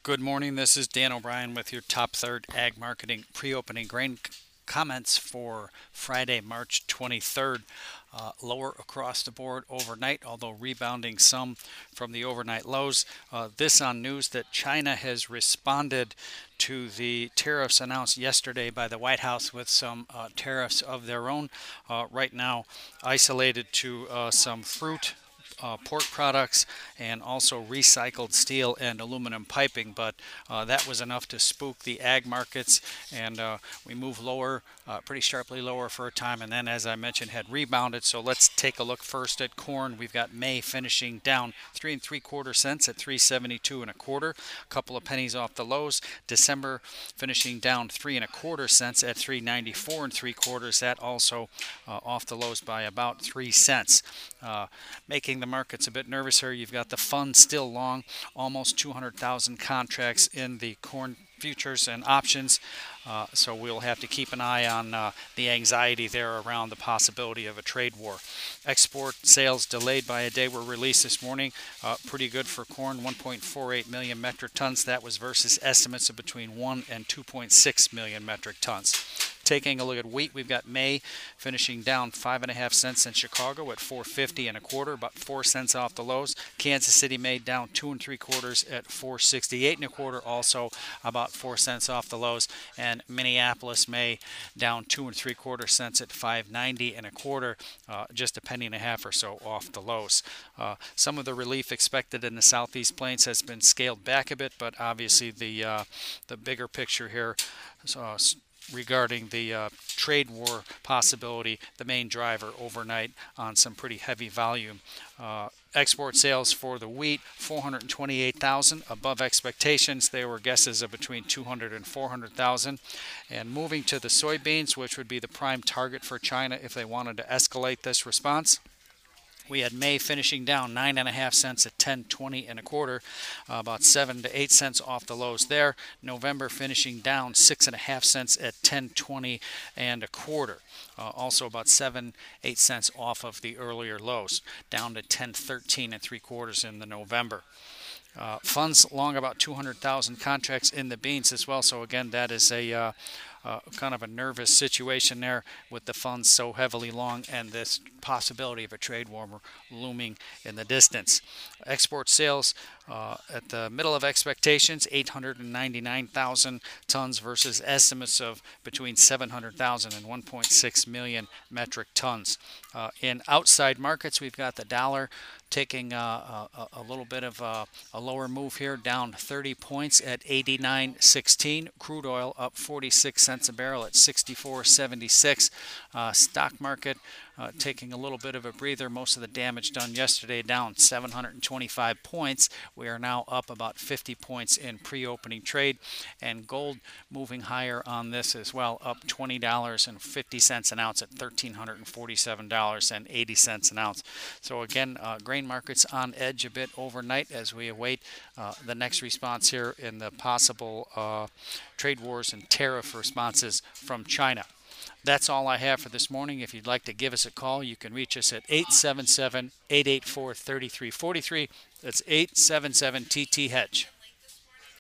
Good morning. This is Dan O'Brien with your Top Third Ag Marketing pre-opening grain comments for Friday, March 23rd. Lower across the board overnight, although rebounding some from the overnight lows. This on news that China has responded to the tariffs announced yesterday by the White House with some tariffs of their own. Right now, isolated to some fruit, pork products, and also recycled steel and aluminum piping, but that was enough to spook the ag markets, and we moved lower, pretty sharply lower for a time, and then, as I mentioned, had rebounded. So let's take a look first at corn. We've got May finishing down 3 3/4 cents at 3.72 1/4, a couple of pennies off the lows. December finishing down 3 1/4 cents at 3.94 3/4. That also off the lows by about 3 cents. Making the markets a bit nervous here. You've got the funds still long, almost 200,000 contracts in the corn futures and options. So we'll have to keep an eye on the anxiety there around the possibility of a trade war. Export sales delayed by a day were released this morning. Pretty good for corn, 1.48 million metric tons. That was versus estimates of between 1 and 2.6 million metric tons. Taking a look at wheat, we've got May finishing down 5.5 cents in Chicago at 4.50 1/4, about 4 cents off the lows. Kansas City May down 2 3/4 at 4.68 1/4, also about 4 cents off the lows. And Minneapolis May down 2 3/4 cents at 5.90 1/4, just a penny and a half or so off the lows. Some of the relief expected in the Southeast Plains has been scaled back a bit, but obviously the bigger picture here regarding the trade war possibility, the main driver overnight on some pretty heavy volume. Export sales for the wheat, 428,000, above expectations. They were guesses of between 200 and 400,000. And moving to the soybeans, which would be the prime target for China if they wanted to escalate this response. We had May finishing down 9.5 cents at 10.20 1/4, about 7 to 8 cents off the lows there. November finishing down 6.5 cents at 10.20 1/4, also about 7-8 cents off of the earlier lows, down to 10.13 3/4 in the November. Funds long about 200,000 contracts in the beans as well. So again, that is a kind of a nervous situation there with the funds so heavily long and this possibility of a trade war looming in the distance. Export sales at the middle of expectations, 899,000 tons versus estimates of between 700,000 and 1.6 million metric tons. In outside markets, we've got the dollar taking a little bit of a lower move here, down 30 points at 89.16. Crude oil up 46 cents a barrel at 64.76. Stock market taking a little bit of a breather. Most of the damage done yesterday, down 725 points. We are now up about 50 points in pre-opening trade, and gold moving higher on this as well, up $20.50 an ounce at $1,347.80 an ounce. So again, grain markets on edge a bit overnight as we await the next response here in the possible trade wars and tariff responses from China. That's all I have for this morning. If you'd like to give us a call, you can reach us at 877-884-3343. That's 877-TT-HEDGE.